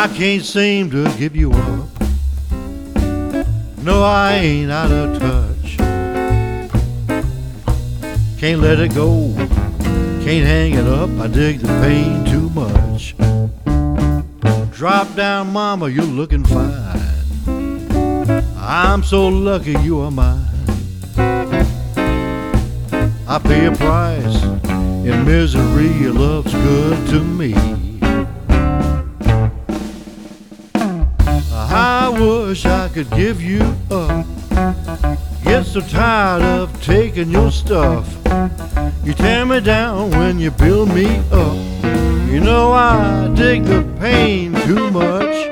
I can't seem to give you up. No, I ain't out of touch. Can't let it go, can't hang it up. I dig the pain too much. Drop down, mama, you're looking fine. I'm so lucky you are mine. I pay a price in misery. Your love's good to me. I wish I could give you up. Get so tired of taking your stuff. You tear me down when you build me up. You know I dig the pain too much.